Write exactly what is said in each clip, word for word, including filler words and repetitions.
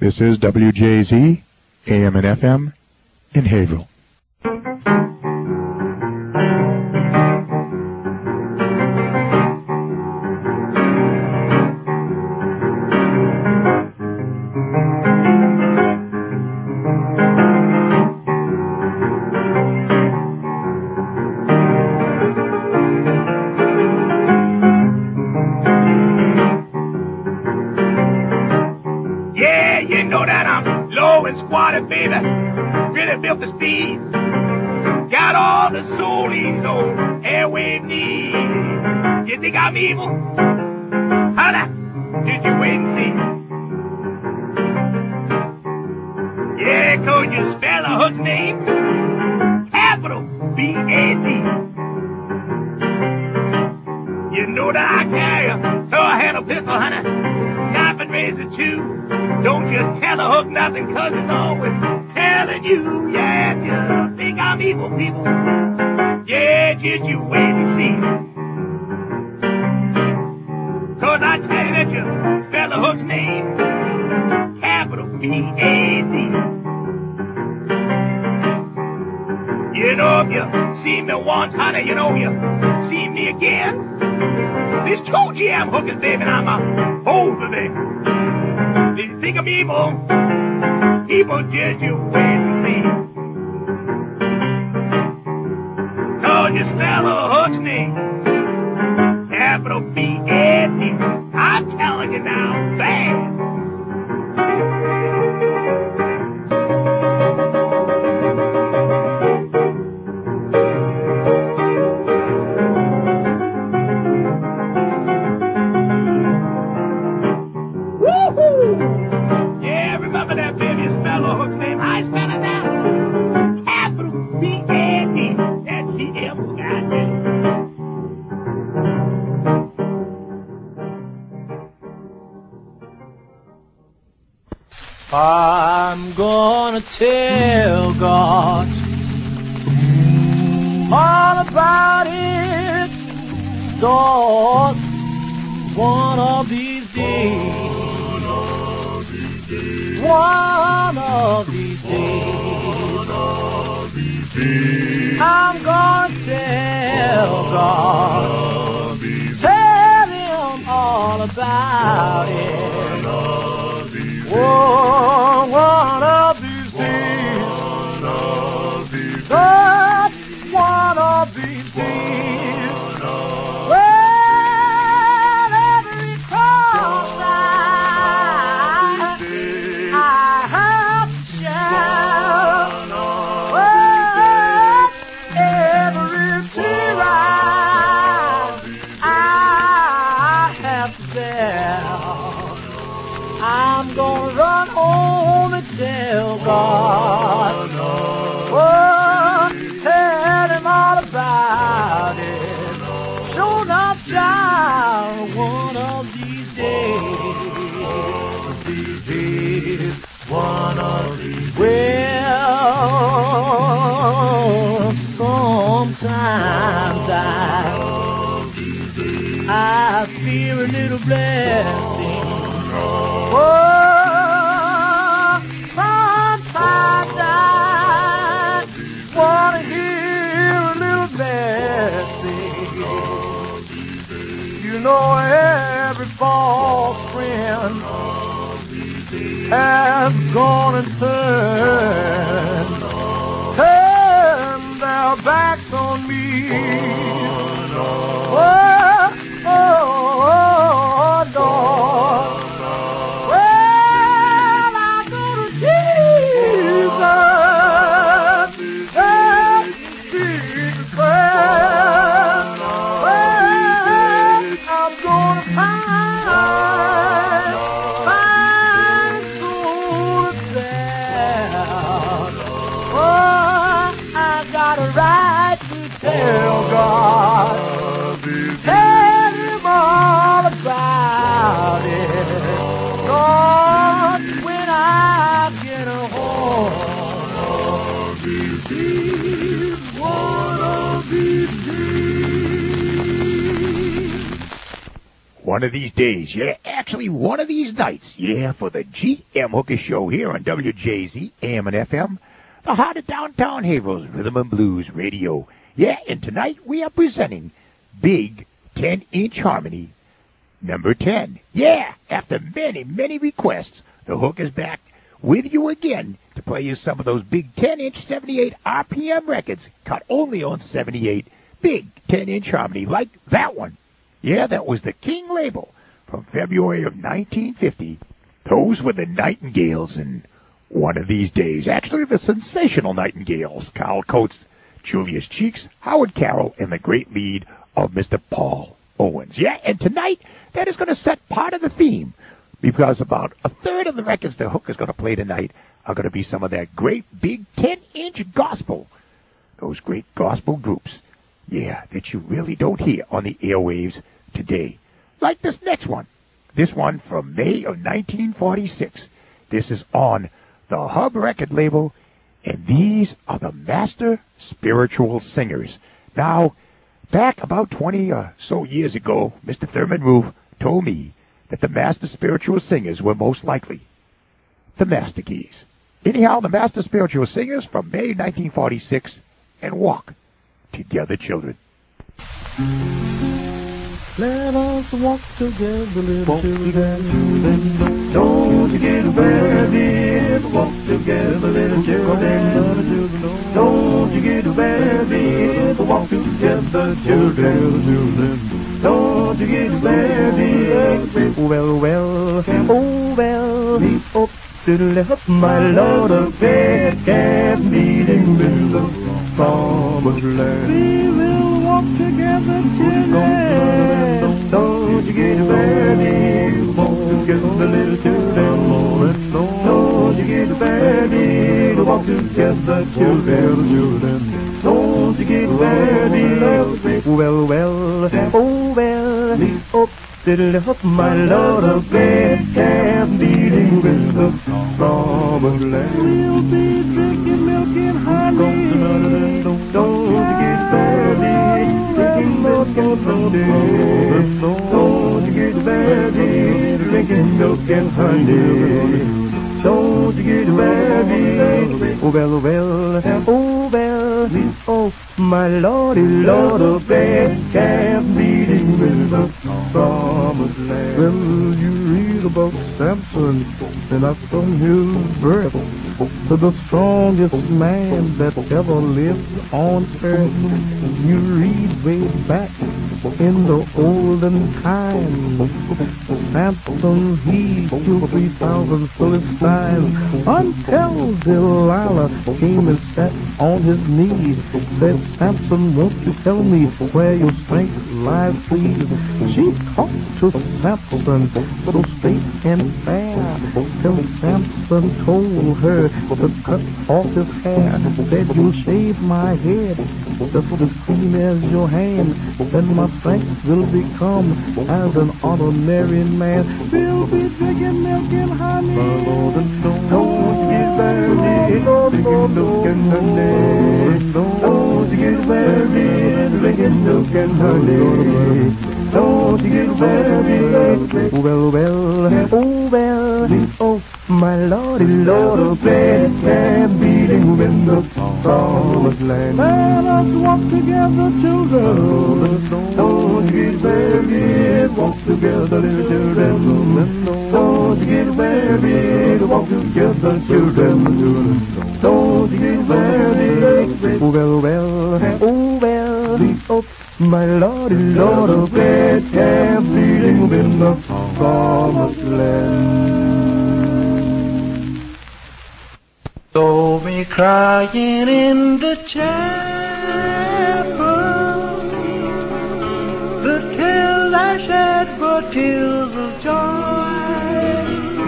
This is W J Z, A M and F M, in Haverhill. I'm evil. Holla, did you wait and see? Yeah, could you spell a hook's name? Capital B A D. You know that I carry a two-handle pistol, honey. Knife and razor too. Don't you tell a hook nothing, cause it's always telling you. Yeah, you think I'm evil, people. Yeah, did you wait and see? Cause I tell you that you spell the hook's name, capital B A D. You know, if you see me once, honey, you know you see me again. This two G M hookers, baby, and I'm a over there. Did you think I'm evil? People, did you wait and see? Cause you spell the hook's name, capital B A D. I'm telling you now, bad. Woo-hoo! Yeah, remember that, baby? You spell the hook's name. I spell it now. Capital B A D. That's G M, goddamn. I'm gonna tell God all about it, Lord, one of these days, one of these days, I'm gonna tell God, tell him all about it. Oh, one of these days, just one of these days, well, every cross I, I have to share, well, every tear I, I have to bear. I'm gonna run home and tell God, oh, tell him all about it. Sure enough, child, one of these days, these days, one of these. Well, sometimes I, I feel a little blessing. Oh, sometimes I want to hear a little blessing. You know, every false friend has gone and turned, turned their backs on me. Oh, oh, oh, Lord. Tell God, tell him all about it. God, when I get home, one of these days. One of these days, yeah, actually one of these nights, yeah, for the G M Hooker Show here on W J Z, A M and F M, the heart of downtown Haverhill's Rhythm and Blues Radio. Yeah, and tonight we are presenting Big ten-inch Harmony number ten. Yeah, after many, many requests, the Hook is back with you again to play you some of those big ten-inch seventy-eight R P M records cut only on seventy-eight. Big ten-inch Harmony, like that one. Yeah, that was the King label from February of nineteen fifty. Those were the Nightingales, and one of these days, actually the sensational Nightingales, Carl Coates, Julius Cheeks, Howard Carroll, and the great lead of Mister Paul Owens. Yeah, and tonight, that is going to set part of the theme, because about a third of the records the Hook is going to play tonight are going to be some of that great big ten-inch gospel. Those great gospel groups, yeah, that you really don't hear on the airwaves today. Like this next one. This one from May of nineteen forty-six. This is on the Hub record label, and these are the Master Spiritual Singers. Now, back about twenty or so years ago, Mister Thurman Roof told me that the Master Spiritual Singers were most likely the Master Keys. Anyhow, the Master Spiritual Singers from May nineteen forty-six, and Walk Together, Children. Let us walk together, little children. Don't you get ready, walk together, little children. Don't you get ready, walk together, children. Don't you get ready. Well, well, oh well, leap up to the left, my Lord of faith, calf meeting with the promised land. We will walk together, children. Don't you get ready, walk together, little children. Don't you get ready, walk together, children. Don't you get ready. Well, well, oh well, leap up to the left, my Lord of faith, calf meeting with the promised land. We'll be drinking milk and honey. Don't you get ready, drinking milk and honey. Don't you get ready, drinking milk and honey. Don't you get ready. Oh well, well, oh well, oh my Lordy, Lord of faith, calf meeting with the promised land. Well, you read about Samson and up from his birth to the strongest man that ever lived on earth. You read way back in the olden time, Samson, he killed three thousand Philistines until Delilah came and sat on his knee. Said, Samson, won't you tell me where your strength lies, please? She talked to Samson so straight and fair, till Samson told her to cut off his hair. Said, you'll shave my head just as clean as your hand, then my strength will become as an ordinary man. We'll be drinking milk and honey. Don't get ready, drinking milk and honey. Don't you get ready, drinking milk and honey. Don't you get ready. Well, well, oh well, oh my Lordy, Lord of faith, and beating with the promised land. Let us walk together, children. Don't you get ready, walk together, little children. Don't you get ready, walk together, children. Don't you get ready. Well, well, oh well, oh my Lordy, Lord of faith, and beating with the promised land. Saw me crying in the chapel. The tears I shed were tears of joy.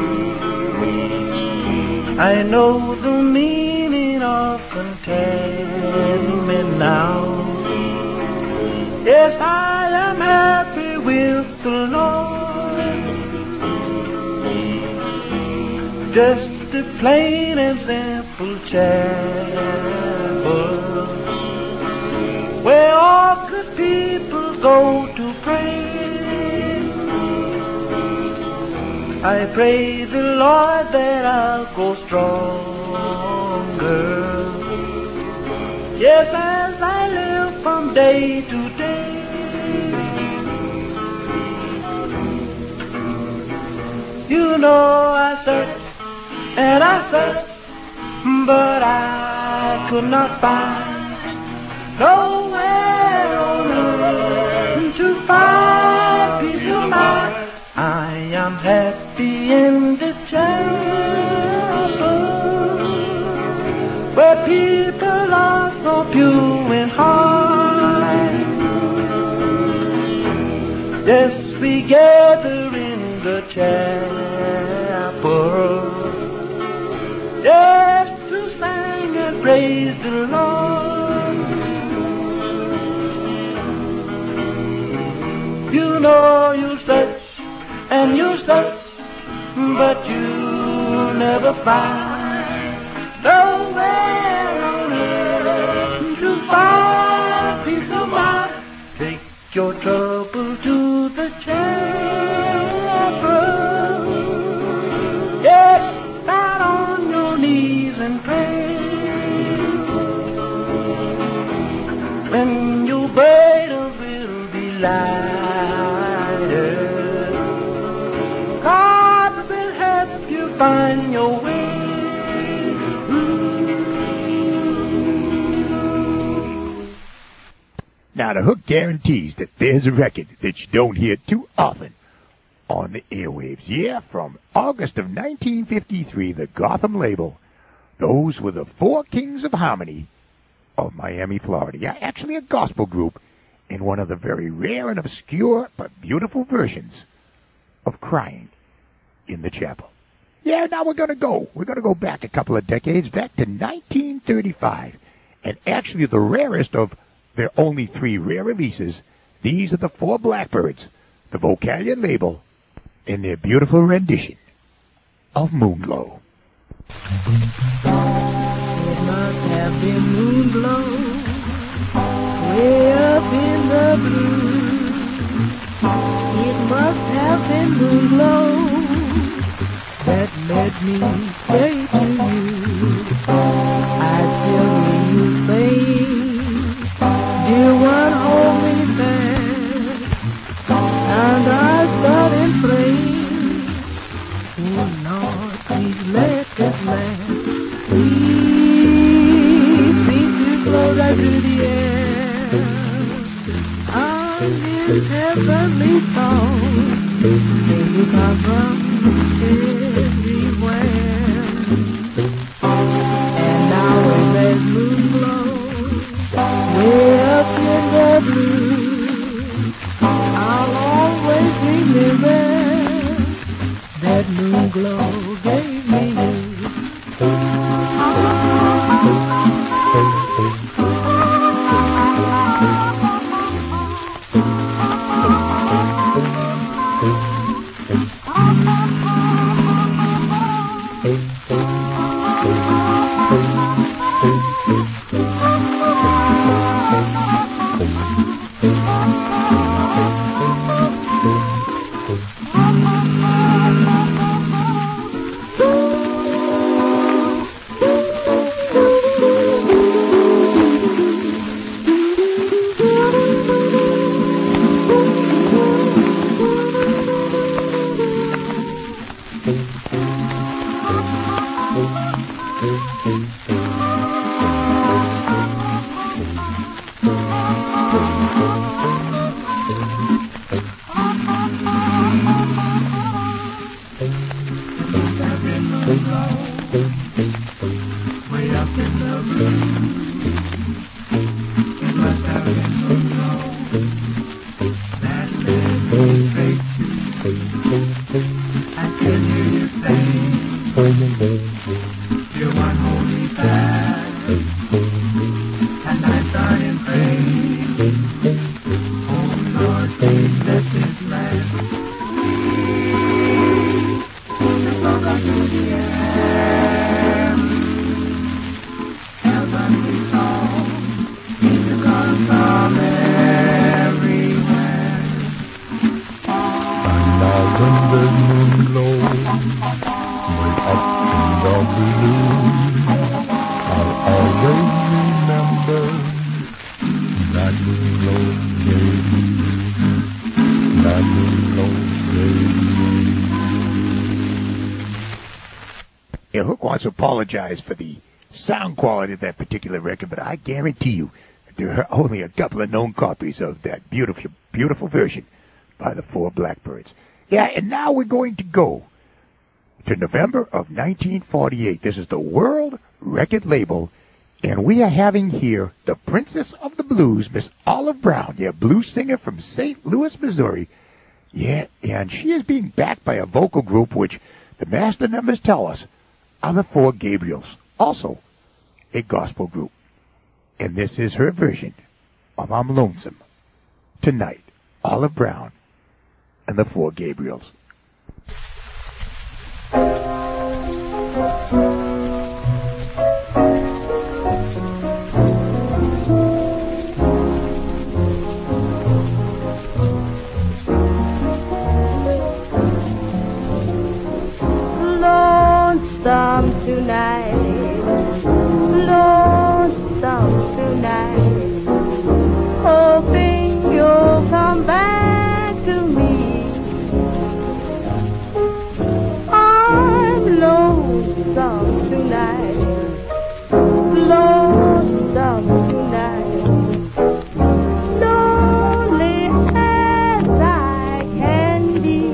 I know the meaning of contentment now. Yes, I am happy with the Lord. Just a plain and simple chapel where all good people go to pray. I pray the Lord that I'll go stronger. Yes, as I live from day to day. You know I searched and I searched, but I could not find nowhere on earth to find peace of mind. I am happy in the chapel, where people are so pure in heart. Yes, we gather in the chapel, yes, to sing and praise the Lord. You know you search and you search, but you never find nowhere on earth to find peace of mind. Take your trouble to the chapel, get down on your knees and pray. Then your burden will be lighter. God will help you find your way. Now, the Hook guarantees that there's a record that you don't hear too often on the airwaves. Yeah, from August of nineteen fifty-three, the Gotham label. Those were the Four Kings of Harmony of Miami, Florida. Yeah, actually a gospel group in one of the very rare and obscure but beautiful versions of Crying in the Chapel. Yeah, now we're going to go. We're going to go back a couple of decades, back to nineteen thirty-five. And actually the rarest of their only three rare releases. These are the Four Blackbirds, the Vocalion label, in their beautiful rendition of Moonglow. It must have been moonglow, way up in the blue. It must have been moonglow that led me straight to you. I still hear you say, dear one, hold me fast, and I start and pray. Oh Lord, please let this last. Please, please to flow right through the air. I'm in heavenly thoughts, and you come from everywhere. And now when that moon glows way up in the blue, I'll always remember that moon glow gave me you. When the moon glows the blues. I'll always remember that lonely, that lonely. Yeah, Hook wants to apologize for the sound quality of that particular record, but I guarantee you there are only a couple of known copies of that beautiful, beautiful version by the Four Blackbirds. Yeah, and now we're going to go to November of nineteen forty-eight. This is the World Record Label, and we are having here the Princess of the Blues, Miss Olive Brown, yeah, blues singer from Saint Louis, Missouri. Yeah, and she is being backed by a vocal group which the master numbers tell us are the Four Gabriels, also a gospel group. And this is her version of I'm Lonesome Tonight, Olive Brown and the Four Gabriels. Lonesome tonight, lonesome tonight, hoping you'll come back to me. I'm lonesome tonight, lonesome tonight, lonely as I can be.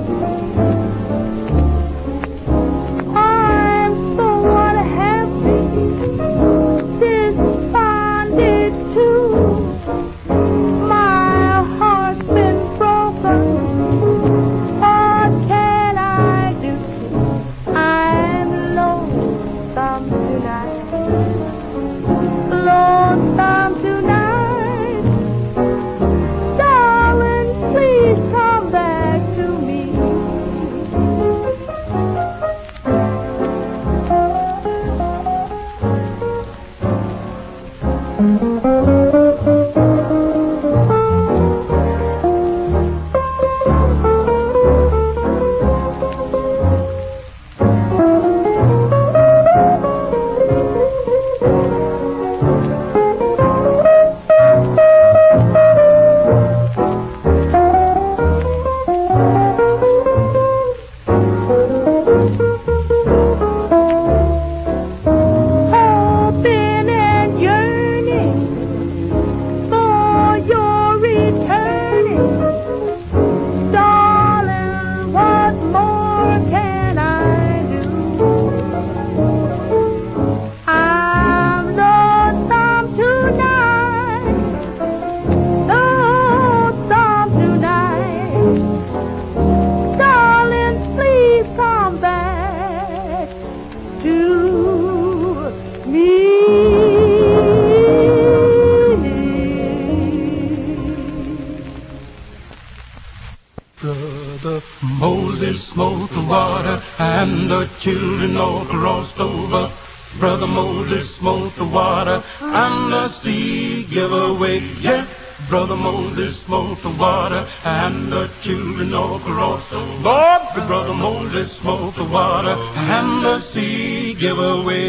Smote the water and the children all crossed over. Brother Moses smote the water and the sea gave away. Yes, Brother Moses smote the water and the children all crossed over. Lord, Brother Moses smote the water and the sea gave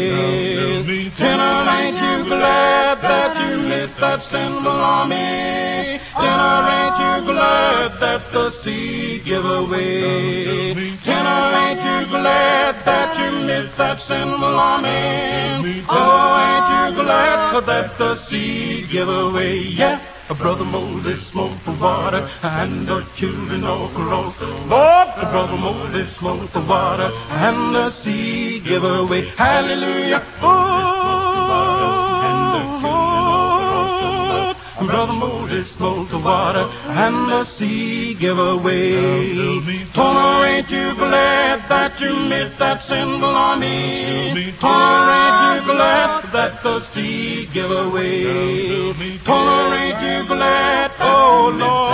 away. Tenor, ain't you glad that you missed that sinful army? Tenor, ain't you glad that the sea gave away? Tenor, ain't you glad that you missed that sinful army? Oh, ain't you glad that the sea gave away? Yeah. Brother Moses smote the water and the children all crossed. Lord, Brother Moses smote the water and the sea gave away. Hallelujah. Oh, Brother Moses smote the water and the sea gave away. Toner, ain't you glad that you missed that sinful army? Toner, ain't you glad that the sea gave away? Toner, ain't you glad, oh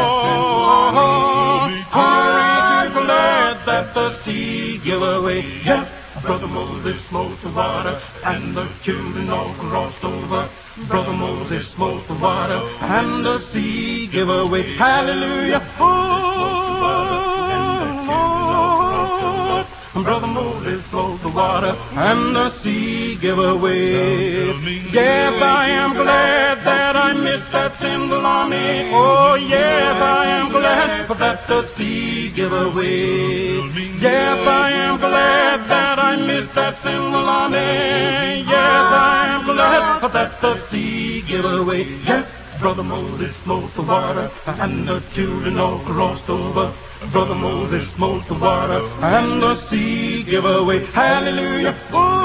Lord? Toner, ain't you glad that the sea gave away? Yeah. Brother Moses smote the water and the children all crossed over. Brother Moses smote the water and the sea gave away. Hallelujah. Oh, Brother Moses smote the water, and the sea gave away. Yes, I am glad that I missed that single army. Oh, yes, I am glad that the sea gave away. Yes, I am glad that I missed that single army. Yes, I am glad that the sea gave away. Yes, Brother Moses smote the water, and the children all crossed over. Brother Moses smote the water, and the sea gave away. Hallelujah.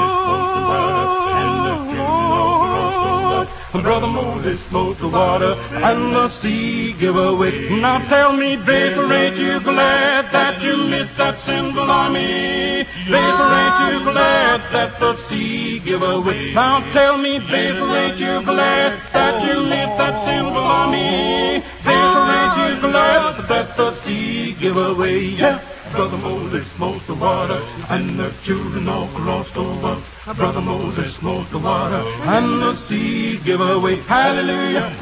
Oh, Brother Moses smote the water, and the sea gave away. Now tell me, Basil, ain't you glad that you missed that single army? Basil, ain't you glad that the sea gave away? Now tell me, Basil, ain't you glad that you missed that single army? Basil, ain't you glad that the sea gave away? Yes, Brother Moses smote the water, and the children all crossed over. Brother Moses smote the water, and the sea gave away. Hallelujah.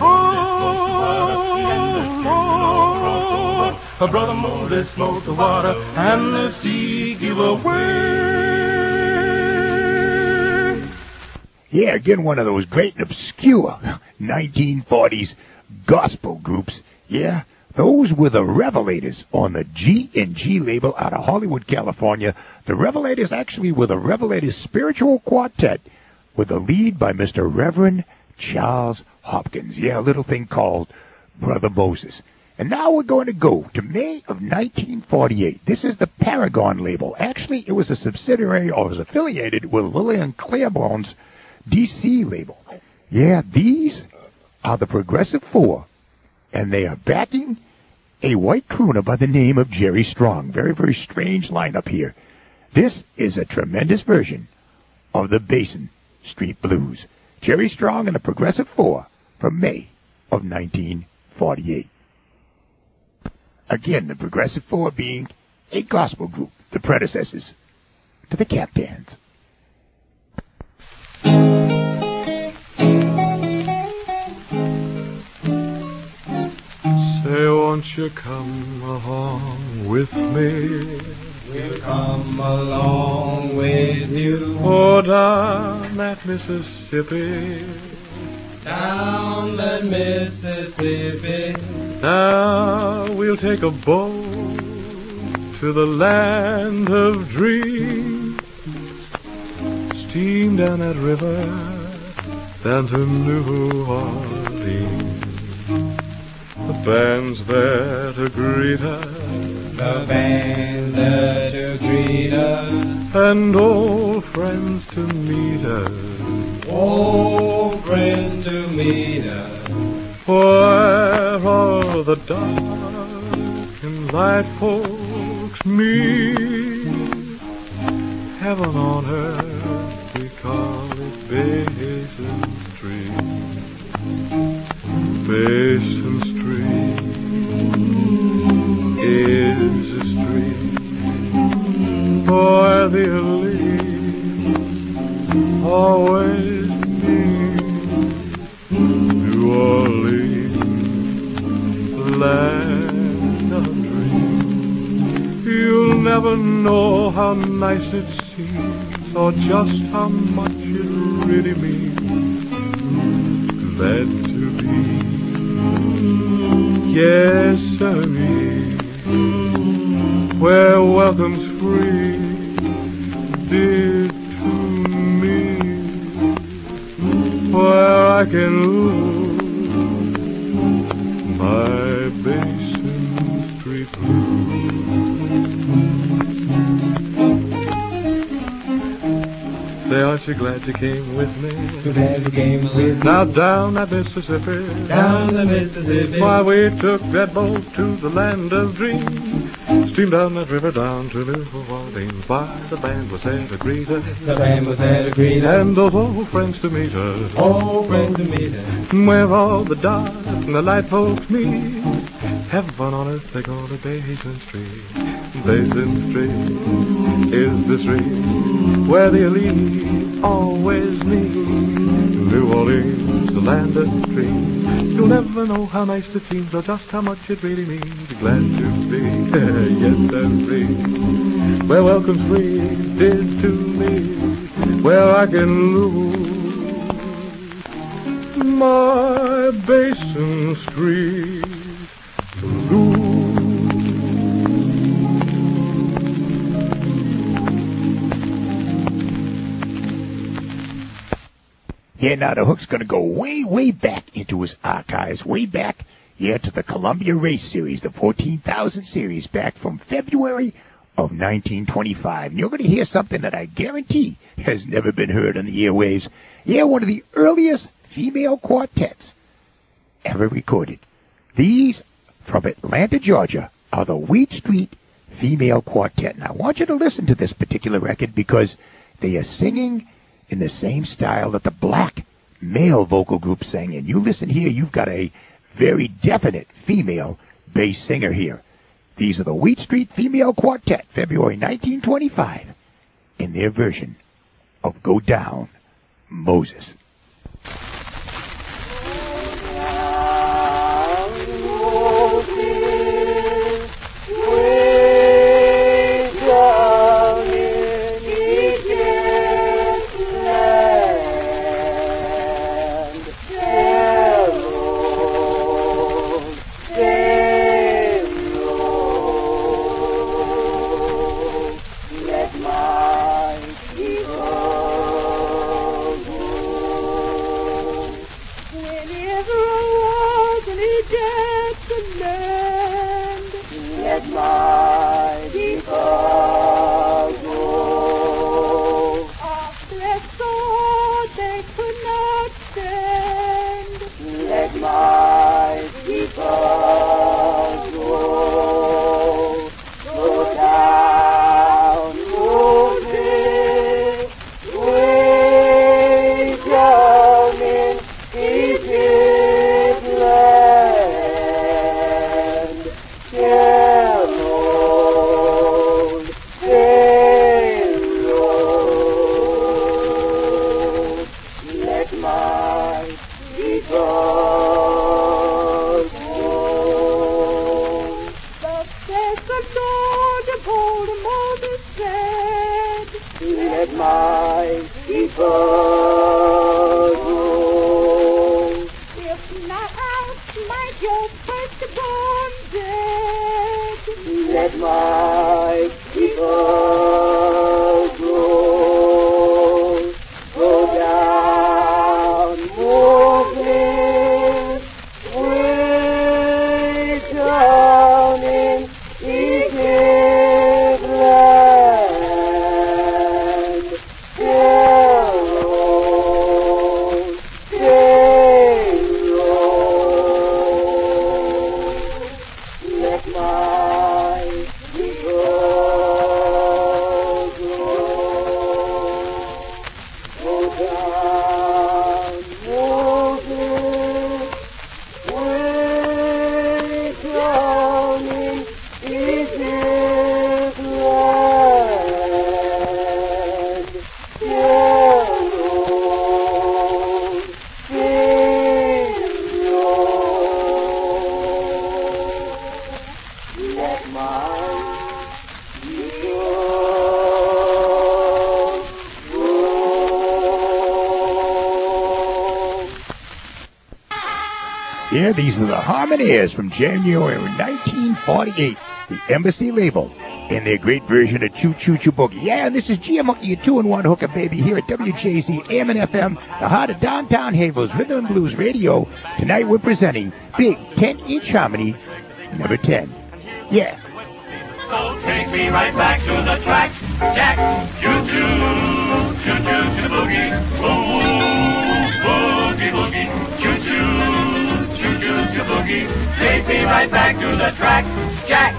Oh, Brother Moses smote the water, and the sea gave away. Yeah, again, one of those great and obscure nineteen forties gospel groups. Yeah, those were the Revelators on the G and G label out of Hollywood, California. The Revelators actually were the Revelators Spiritual Quartet with a lead by Mister Reverend Charles Hopkins. Yeah, a little thing called Brother Moses. And now we're going to go to May of nineteen forty-eight. This is the Paragon label. Actually, it was a subsidiary or was affiliated with Lillian Claiborne's D C label. Yeah, these are the Progressive Four, and they are backing a white crooner by the name of Jerry Strong. Very, very strange lineup here. This is a tremendous version of the Basin Street Blues. Jerry Strong and the Progressive Four from May of nineteen forty-eight. Again, the Progressive Four being a gospel group, the predecessors to the Captains. Say, won't you come along with me? We'll come along with you. Oh, down that Mississippi. Down that Mississippi. Now we'll take a boat to the land of dreams. Steam down that river, down to New Orleans. The band's there to greet us. The band's there to greet us. And old friends to meet us. Old friends to meet us. Where all the dark and light folks meet. Heaven on earth, we call it Basin Street. Basin Street is a street for the elite, always meet. New Orleans, land of dreams. You'll never know how nice it seems, or just how much it really means. Glad to be, yes, sirree, where welcome's free, dear to me, where I can lose my Basin Street blues. Say, aren't you glad you came with me? So glad you came with me. Now down that Mississippi. Down the Mississippi. Why, we took that boat to the land of dreams. Steamed down that river down to New Orleans. Why, the band was there to greet us. The band was there to greet us. And those old friends to meet us. Old friends to meet us. Where all the dark and the light folks meet. Heaven on earth, they call it Basin Street. Basin Street is the street where the elite always meet. New Orleans, the land of dreams. You'll never know how nice it seems, or just how much it really means. Glad to be, yes, and free. Well, welcome sweet did to me. Well, I can lose my Basin Street blues. Yeah, now the hook's going to go way, way back into his archives, way back, yeah, to the Columbia Race Series, the fourteen thousand series, back from February of nineteen twenty-five. And you're going to hear something that I guarantee has never been heard on the airwaves. Yeah, one of the earliest female quartets ever recorded. These, from Atlanta, Georgia, are the Wheat Street Female Quartet. And I want you to listen to this particular record because they are singing in the same style that the black male vocal group sang. And you listen here, you've got a very definite female bass singer here. These are the Wheat Street Female Quartet, February nineteen twenty-five, in their version of Go Down, Moses. Yeah, these are the Harmoniers from January nineteen forty-eight, the Embassy label, in their great version of Choo Choo Choo Boogie. Yeah, and this is G M Hooker, your two-in-one hooker, baby, here at W J Z A M and F M, the heart of downtown Haverhill's Rhythm and Blues Radio. Tonight we're presenting Big ten-inch Harmony, number ten. Yeah. So take me right back to the track, Jack. Choo choo, choo choo choo boogie, ooh, boogie boogie, choo choo, choo choo choo boogie. Take me right back to the track, Jack.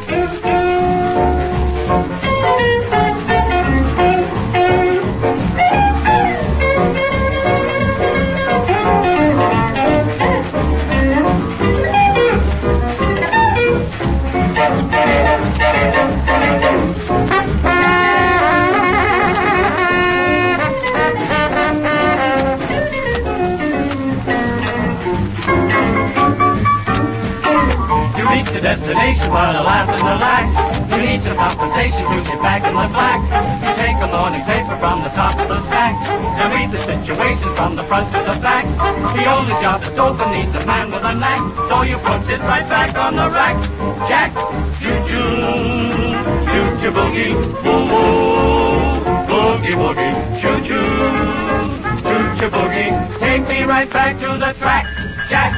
Destination while the laugh and the light. You each a compensation to get back in the black. You take a morning paper from the top of the stack and read the situation from the front to the back. The only job that's open needs a man with a knack, so you put it right back on the rack. Jack, choo-choo, choo-choo boogie, boom, boogie woogie, choo-choo, choo-choo boogie. Take me right back to the track, Jack.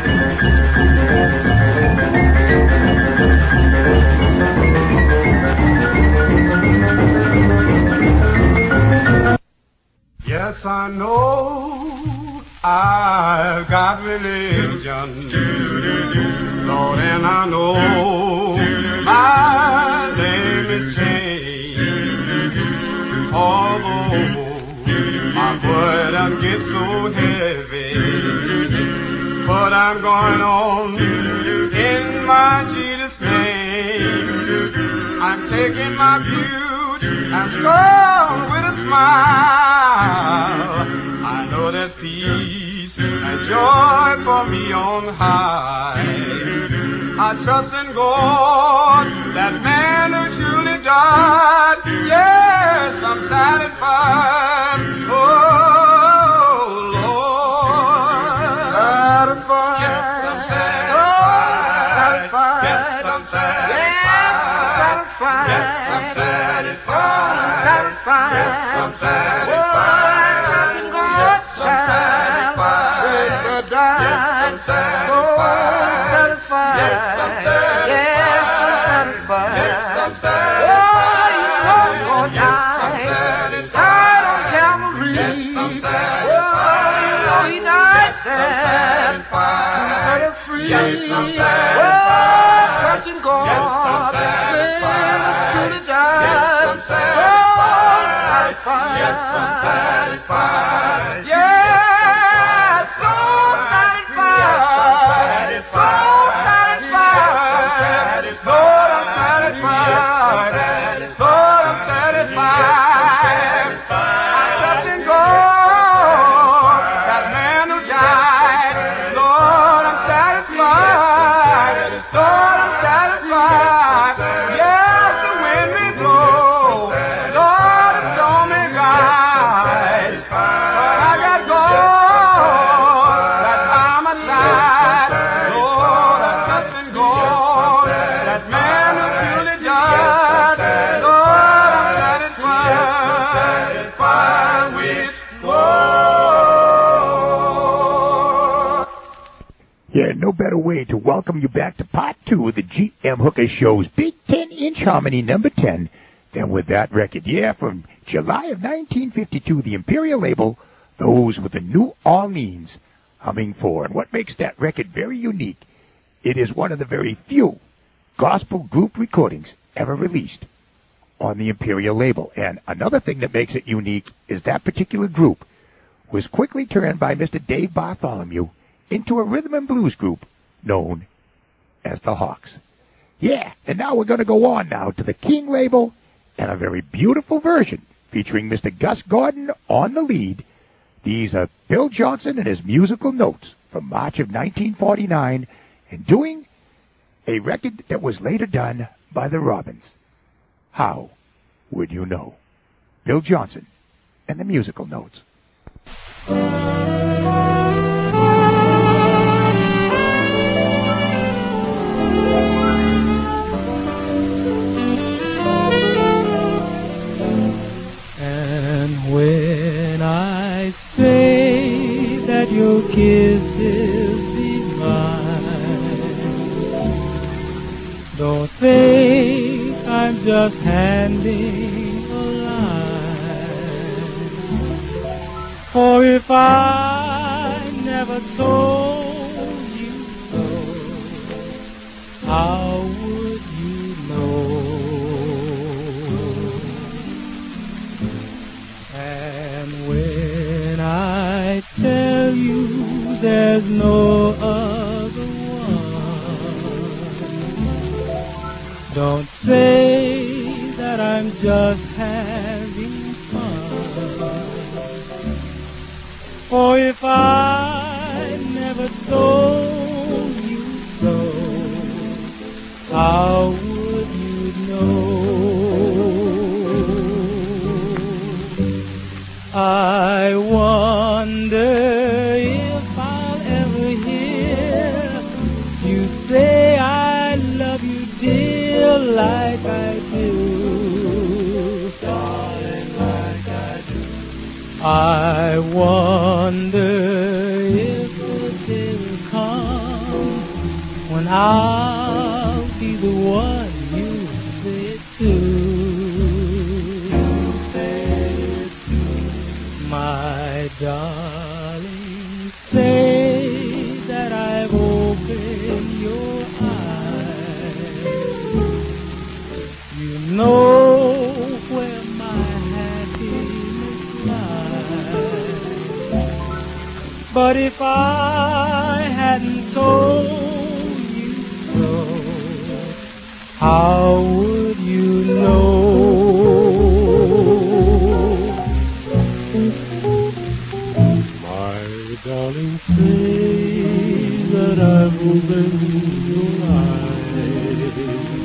Yes, I know I've got religion, Lord, and I know my name is changed. Although my burden gets so heavy, but I'm going on in my Jesus' name. I'm taking my beauty and strong with a smile. I know there's peace and joy for me on high. I trust in God, that man who truly died. Yes, I'm satisfied. Oh, Lord, satisfied. Yes, I'm satisfied. Yes, I'm satisfied. Yes, I'm satisfied. Satisfied. Yes, I'm satisfied. Yes, I'm satisfied. Touching God. Yes, I'm satisfied. Yes, I'm satisfied. Yes, I'm satisfied. Yes, so satisfied. So satisfied. Lord, I'm satisfied. Lord, I'm satisfied. I'm touching God. That man who died. Lord, I'm satisfied. Lord, I'm satisfied. Yes, the wind may blow. Lord, the storm may rise. But I got God that's by my side. Lord, I'm trusting God. That man who truly died. Lord, I'm satisfied with God. Yeah, no better way to welcome you back to part two of the G M Hooker Show's Big Ten Inch Harmony number ten than with that record. Yeah, from July of nineteen fifty-two, the Imperial label, those with the New Orleans humming for. And what makes that record very unique, it is one of the very few gospel group recordings ever released on the Imperial label. And another thing that makes it unique is that particular group was quickly turned by Mister Dave Bartholomew into a rhythm and blues group known as the Hawks. Yeah, and now we're going to go on now to the King label and a very beautiful version featuring Mister Gus Gordon on the lead. These are Bill Johnson and his musical notes from March of nineteen forty-nine and doing a record that was later done by the Robins. How would you know? Bill Johnson and the musical notes. And when I say that your kiss is divine, don't think I'm just handing a line. For if I never told you so, how would you know? And when I tell you there's no other one, don't say that I'm just having fun. For if I never told you so, how would you know? I wonder if I'll ever hear you say I love you, dear, like I do. Darling, like I do. I wonder if the day will come when I'll be the one you say it to. My darling, say that I've opened your eyes. You know where my happiness lies. But if I hadn't told you so, how would you know? Darling, say that I've opened your eyes.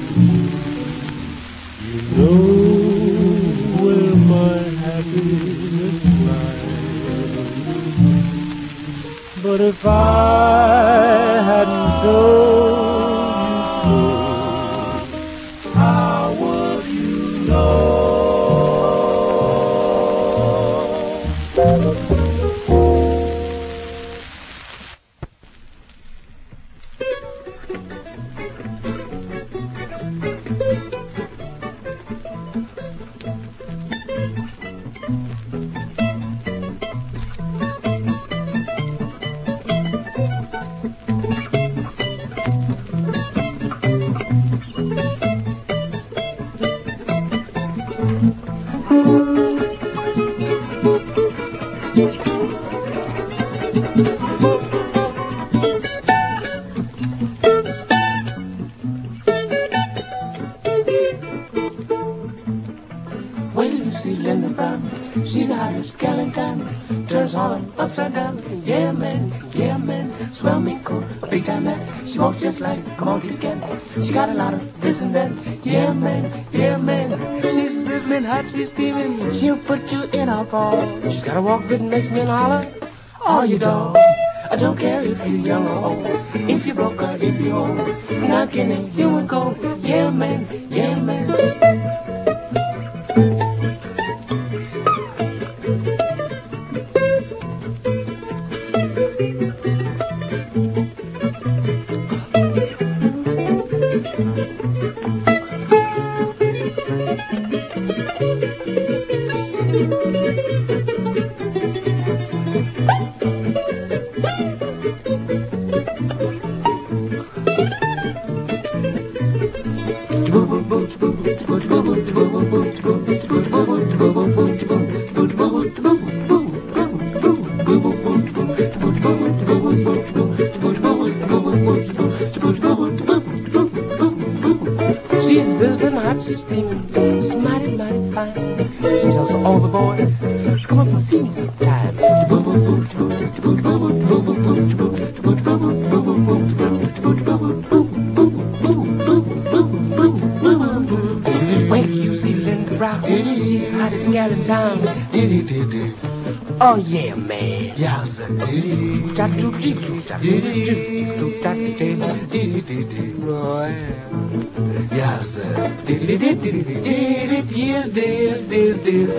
You know where my happiness lies. But if I hadn't told you so, how would you know? She's out of skeleton, turns on upside down. Yeah, man, yeah, man, swell me cool, big time man. She walks just like a monkey's skin. She got a lot of this and that. Yeah, man, yeah, man. She's sizzling hot, she's steaming. She'll put you in a ball. She's got a walk that makes me holler. Oh, you dog. I don't care if you're young or old, if you're broke or if you're old. Not kidding, you would go. Yeah, man, yeah, man. Oh yeah, man. Yeah, sir. Yeah, sir. Yes, this, this, this.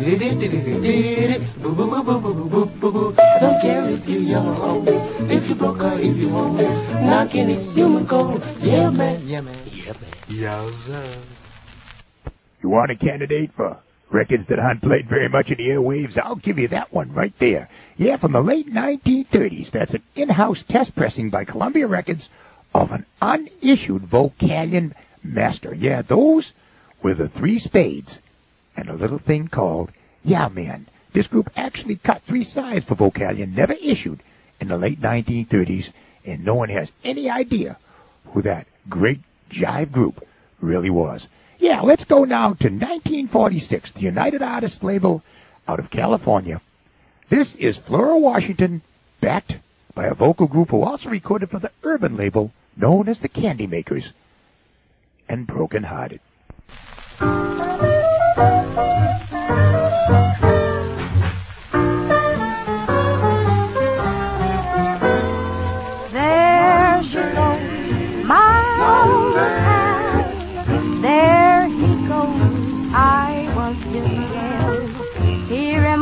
Don't care if you're young or old, if you broke or if you old. Knock any human code. Yeah, man. Yeah, man. Yeah, man. Yeah, sir. You want a candidate for records that aren't played very much in the airwaves? I'll give you that one right there. Yeah, from the late nineteen thirties. That's an in-house test pressing by Columbia Records of an unissued Vocalion master. Yeah, those were the Three Spades and a little thing called Yeah Man. This group actually cut three sides for Vocalion, never issued in the late nineteen thirties, and no one has any idea who that great jive group really was. Yeah, let's go now to nineteen forty-six, the United Artists label out of California. This is Flora Washington, backed by a vocal group who also recorded for the urban label known as the Candy Makers, and Broken Hearted.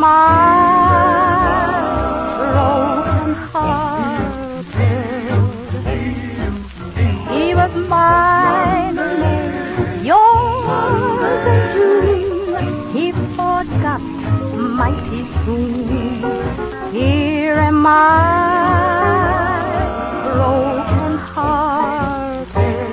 my broken hearted. He was mine, yours too. He forgot mighty soon. Here am I, broken hearted.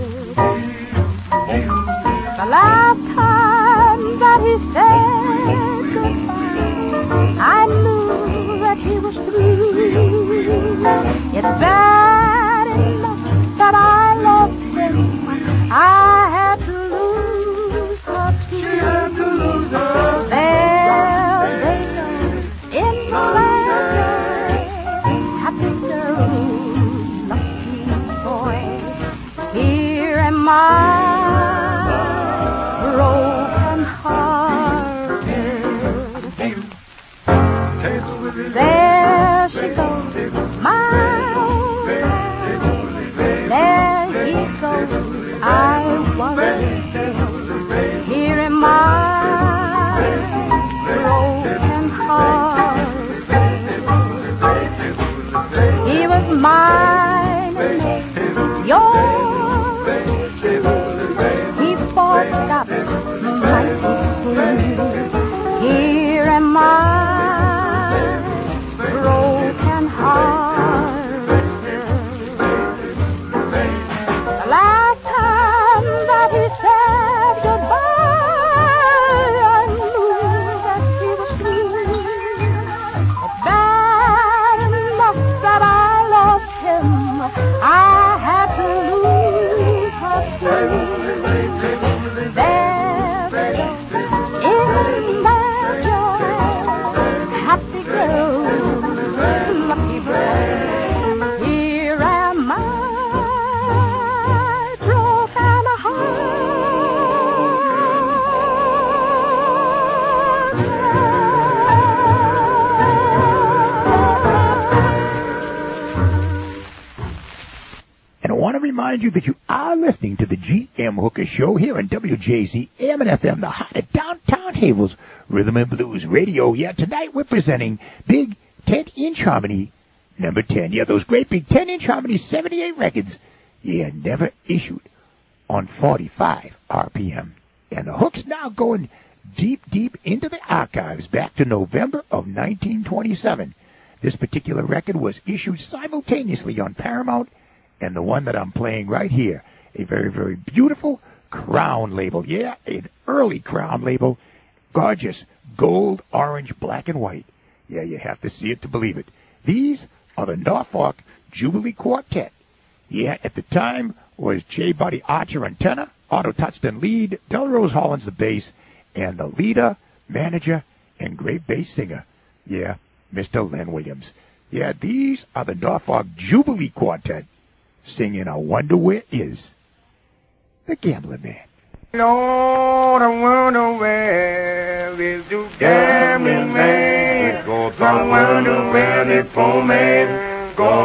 The last time that he said goodbye, I knew that he was through. It's bad enough that I loved him. I had to lose her too. She had to lose her. There they go in the land, happy girl, lucky boy. Here am I, broken hearted. There she goes, my old man. There he goes, I wonder. Here am I, broken hearted. He was mine, yours. He forgot mighty soon. Here am I, broken hearted. The last time that he said goodbye, I knew that he was through. It's bad enough that I lost him. I had to lose her too. There they go in their joy, happy girl, lucky boy. Here am I, broken hearted. And I want to remind you that you are listening to the G M Hooker Show here on W J Z A M and F M, the heart of downtown Haver's Rhythm and Blues Radio. Yeah, tonight we're presenting Big ten-inch Harmony number ten. Yeah, those great big ten-inch Harmony seventy-eight records, yeah, never issued on forty-five R P M. And the hook's now going deep, deep into the archives back to November of nineteen twenty-seven. This particular record was issued simultaneously on Paramount and the one that I'm playing right here, a very, very beautiful Crown label. Yeah, an early Crown label. Gorgeous gold, orange, black, and white. Yeah, you have to see it to believe it. These are the Norfolk Jubilee Quartet. Yeah, at the time was J. Buddy Archer on tenor, Otto Tutston lead, Delrose Hollins the bass, and the leader, manager, and great bass singer, yeah, Mister Len Williams. Yeah, these are the Norfolk Jubilee Quartet singing I Wonder Where Is the Gambling Man. Lord, I wonder where is the gambling man. I wonder where the poor man gone.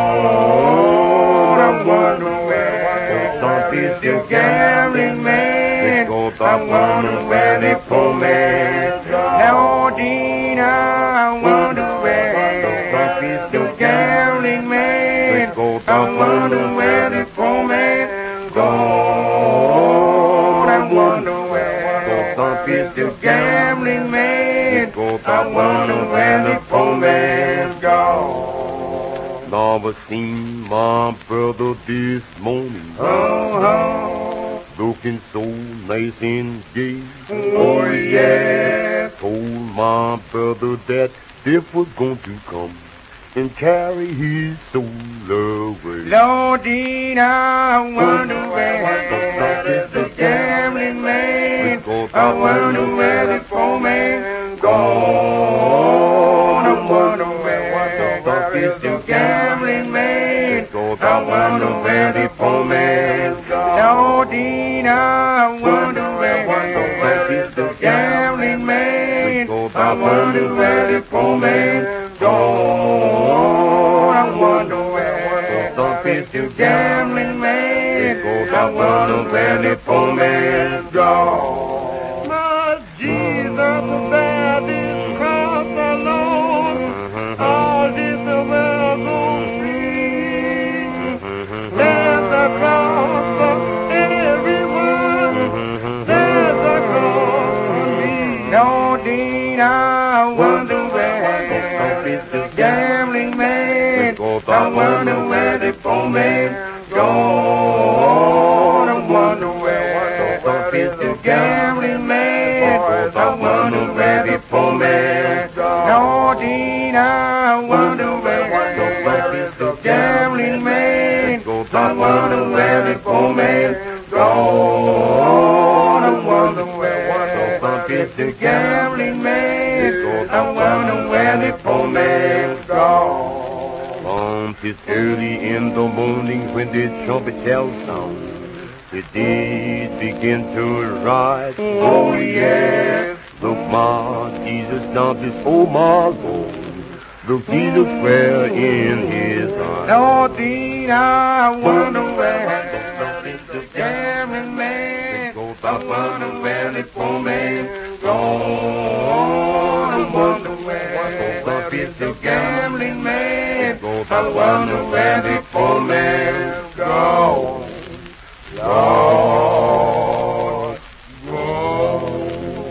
I wonder where is the gambling man. I wonder where the poor man gone. Lordina, I wonder where is the gambling man. I wonder where the poor man gone. I wonder where is the gambling man. I wonder where the poor man's gone. Never seen my brother this morning. Oh, oh. Looking so nice and gay. Oh, yeah. Told my brother that Death was going to come and carry his soul away. Lordina, I wonder where is the gambling man. I wonder where the poor man's gone. I wonder where is the gambling man. I wonder where the poor man's gone. Lordina, I wonder where is the gambling man. I wonder where the poor man's gone. I wonder where is the gambling man. I wonder where the poor man's gone. My Jesus, that is Christ. I wonder where the poor man's gone. I wonder where is the gambling man. I wonder where the poor man's gone. Lordine, I wonder where is the gambling man. I wonder where the poor man's gone. I wonder where is the gambling man. I wonder where the poor man's gone. Um, 'tis early in the morning when the trumpet shall sound. The dead begin to rise. Oh yes, look, my Jesus now before my Lord. Look, Jesus square in his eyes. Lordine, I wonder where is the gambling man. I wonder where the poor man's gone. I wonder where is the gambling man. I wonder where the poor man's gone. Lord, Lord.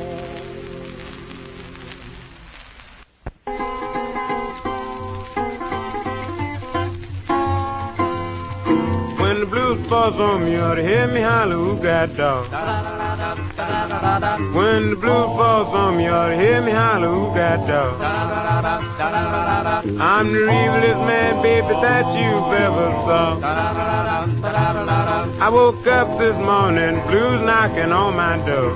When the blues falls on me, you ought to hear me holler, who got dog? When the blues falls on me, you ought to hear me holler, who got dog? I'm the evilest man, baby, that you've ever saw. I woke up this morning, blues knocking on my door.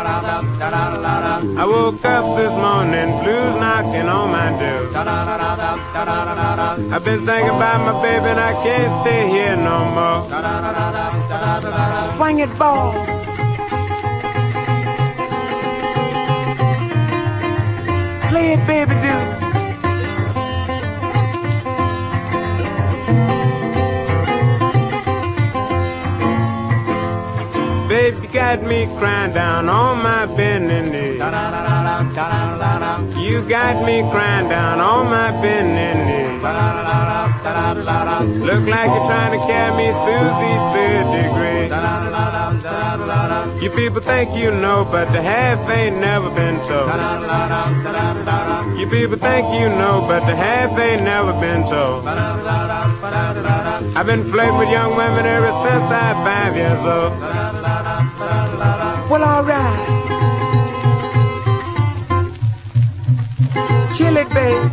I woke up this morning, blues knocking on my door. I've been thinking about my baby and I can't stay here no more. Swing it, ball. Play it, baby, do. Baby got me crying down on my bending knee. You got me crying down on my bending knee. Look like you're trying to carry me through these third degrees. You people think you know, but the half ain't never been told. You people think you know, but the half ain't never been told. I've been flirting with young women ever since I was five years old. Well, all right. Chill it, babe.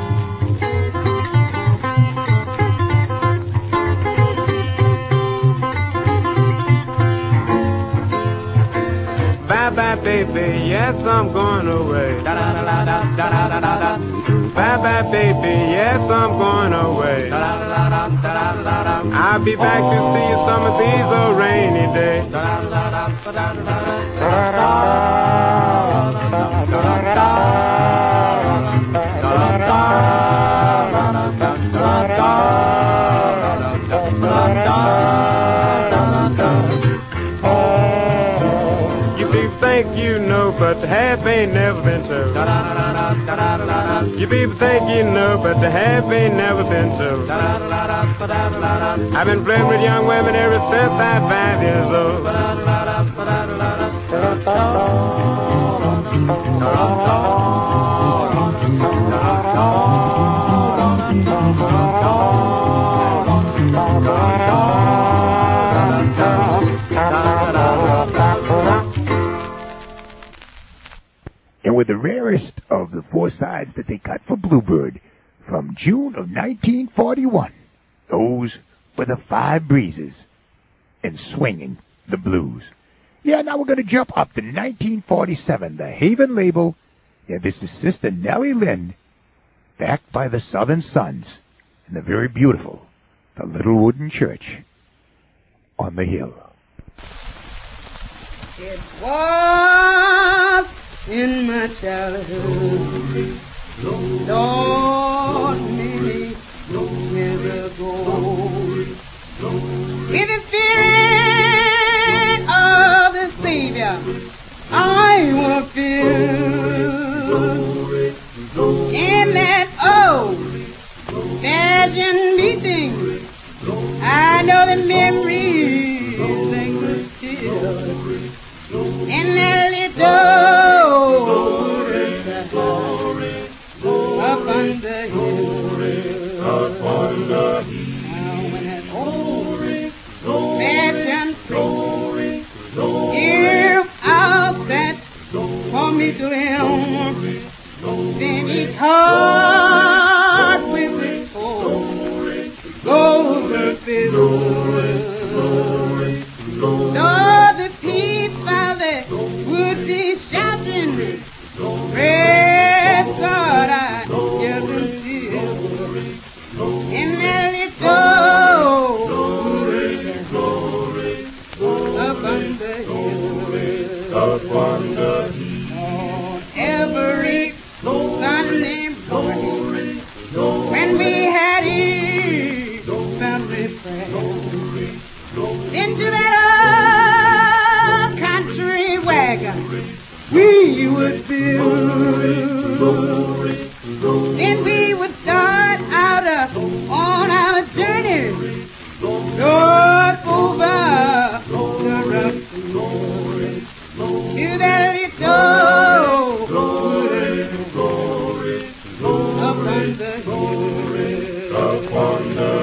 Bye-bye, baby, yes, I'm going away. Bye-bye, baby, yes, I'm going away. I'll be back to see you some of these old rainy days. Think you know, but the half ain't never been told. You people think you know, but the half ain't never been told. I've been flirting with young women ever since I was five years old. And with the rarest of the four sides that they cut for Bluebird from June of nineteen forty-one, those were the Five Breezes and Swinging the Blues. Yeah, now we're going to jump up to nineteen forty-seven, the Haven label. Yeah, this is Sister Nellie Lynn, backed by the Southern Sons and the very beautiful The Little Wooden Church on the Hill. It was in my childhood, Lord, many years ago, in the spirit of the Savior, I was filled in that old Belgian meeting. I know the memories linger still in that little up on the hill. heart with it oh, goes the fiddle. Though the people that would be shouting, praise God, I hear them still. In that little up on the hill, up on the hill, every Sunday morning, when we had it, family friends, into that old country wagon, we would build. Then we would start out uh, on our journey, Lord, over the rough to that little up on the hill, up on the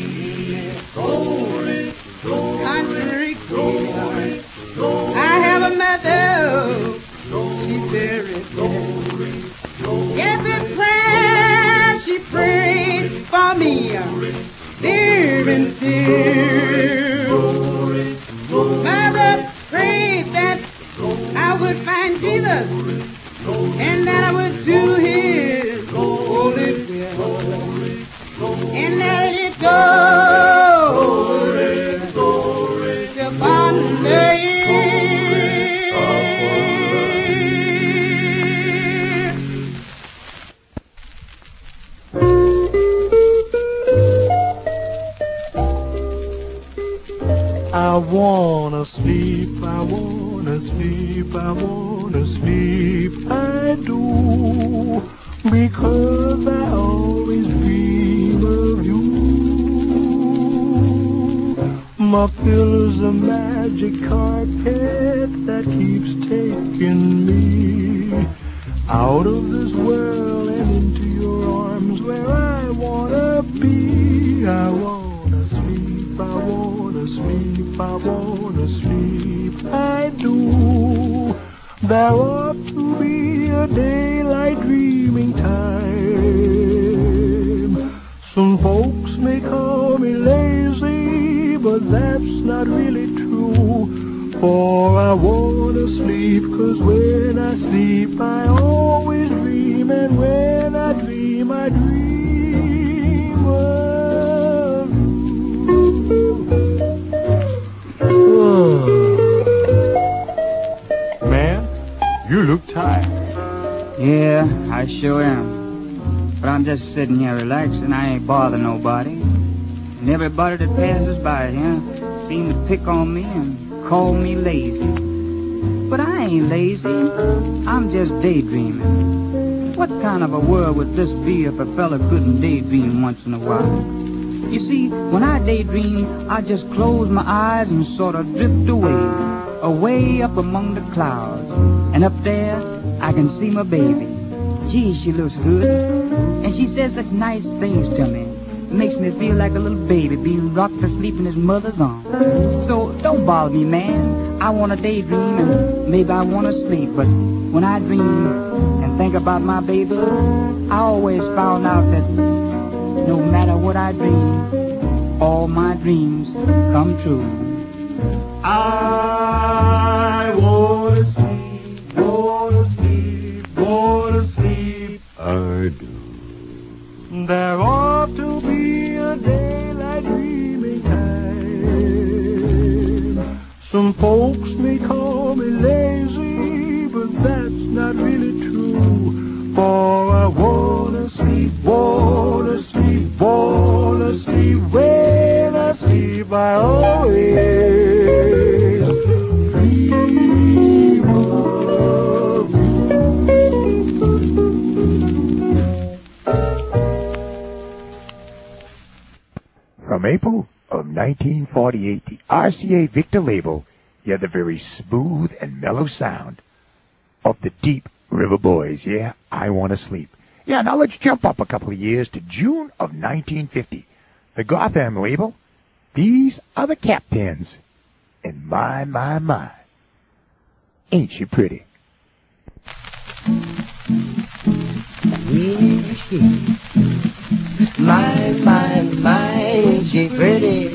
hill, country girl. I have a mother, she buried there. Every prayer she prayed for me, dear and dear. Mother prayed that I would find Jesus and that I would do His holy will. And that it goes upon the I wanna sleep, I wanna sleep, I wanna sleep, I do, because I always dream of you. My pillow's a magic carpet that keeps taking me out of this world and into your arms where I wanna be. I wanna sleep, I wanna sleep, I wanna sleep, I do. There ought to be a daylight dreaming time. Some folks may call me lazy, but that's not really true. For I wanna sleep, 'cause when I sleep I always dream, and when I dream I dream of you. Man, you look tired. Yeah, I sure am. But I'm just sitting here relaxing. I ain't bothering nobody. And everybody that passes by here seems to pick on me and call me lazy. But I ain't lazy. I'm just daydreaming. What kind of a world would this be if a fella couldn't daydream once in a while? You see, when I daydream, I just close my eyes and sort of drift away, away up among the clouds. And up there, I can see my baby. Gee, she looks good. And she says such nice things to me. It makes me feel like a little baby being rocked to sleep in his mother's arms. So don't bother me, man. I want to daydream and maybe I want to sleep. But when I dream and think about my baby, I always found out that no matter what I dream, all my dreams come true. I wanna sleep, wanna sleep, wanna sleep, I do. There ought to be a daylight dreaming time. Some folks may call me lazy, but that's not really true. For I wanna sleep, wanna sleep, wanna sleep. When I sleep, I always dream of you. From April of nineteen forty-eight, the R C A Victor label, you had the very smooth and mellow sound of the Deep River Boys. Yeah, I Want to Sleep. Yeah, now let's jump up a couple of years to June of nineteen fifty. The Gotham label, these are the Captains. And my, my, my, ain't she pretty? We My, my, my, ain't she pretty?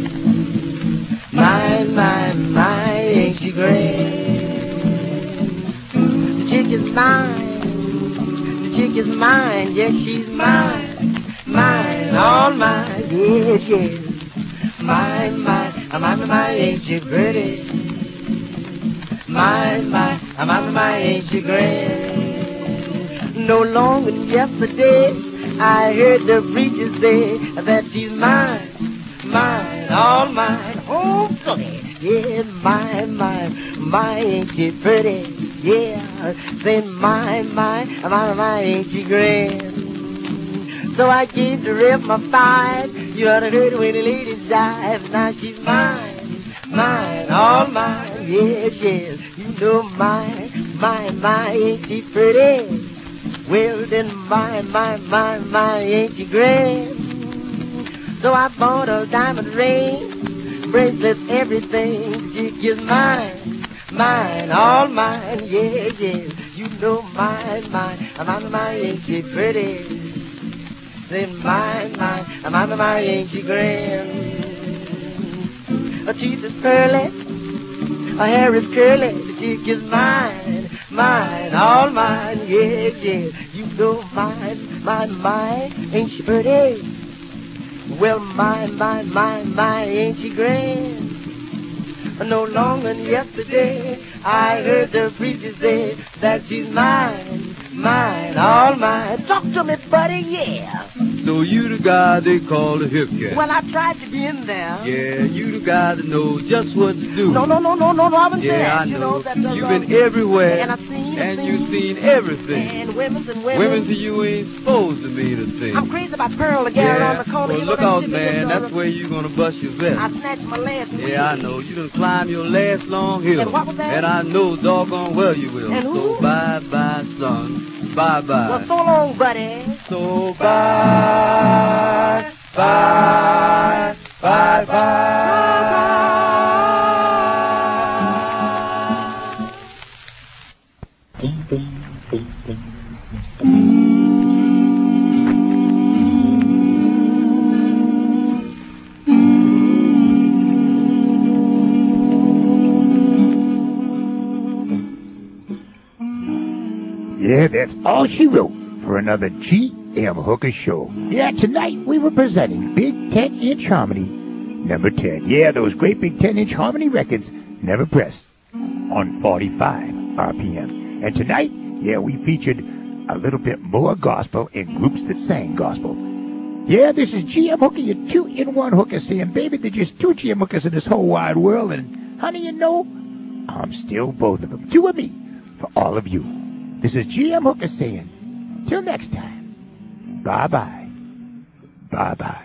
My, my, my, ain't she great? The chick is mine, the chick is mine, yes, she's mine, mine, all mine, yes, yes. My, my, my, my, my, ain't she pretty? My, my, my, my, my, ain't she great? No longer than yesterday, I heard the preacher say that she's mine, mine, all mine, oh, goody. Yeah, mine, mine, mine, ain't she pretty? Yeah, say mine, mine, mine, mine, ain't she great? So I gave the rip my five. You ought to heard when the ladies jive. Now she's mine, mine, all mine, yes, yes. You know mine, mine, mine, ain't she pretty? Well then mine, mine, mine, mine, ain't she great? So I bought a diamond ring, bracelets, everything. She is mine, mine, all mine, yeah, yeah. You know mine, mine, mine, mine, ain't she pretty? Say mine, mine, mine, mine, ain't she great? Her teeth is pearly, her hair is curly. The chick is mine, mine, all mine, yeah, yeah. You know mine, mine, mine, ain't she pretty? Well, mine, mine, mine, mine, ain't she great? No longer than yesterday, I heard the preacher say that she's mine, mine, all mine. Talk to me, buddy, yeah. So you the guy they call the hip cat? Well, I tried to be in there. Yeah, you the guy that knows just what to do. No, no, no, no, no, no, I wasn't yeah, there. I You know. know that the, You've uh, been everywhere, and I've seen, and seen, you've seen everything. And women's and women. Women to you ain't supposed to be the thing. I'm crazy about Pearl, the gal yeah. on the corner. Well, You look know out, that man. shit That's where you gonna bust your vest. I snatched my last week. Yeah, I know. You done climb your last long hill. And what was that? And I know doggone well you will. And who? So bye-bye, son. Bye-bye. Well, so long, buddy. So bye, bye, bye, bye. Yeah, that's all she wrote for another G M Hooker show. Yeah, tonight we were presenting Big ten inch Harmony number ten. Yeah, those great big ten inch Harmony records never pressed on forty-five R P M. And tonight, yeah, we featured a little bit more gospel in groups that sang gospel. Yeah, this is G M Hooker, your two-in-one hooker, saying, baby, there's just two G M Hookers in this whole wide world, and honey, you know, I'm still both of them. Two of me for all of you. This is G M Hooker saying, till next time, bye-bye, bye-bye.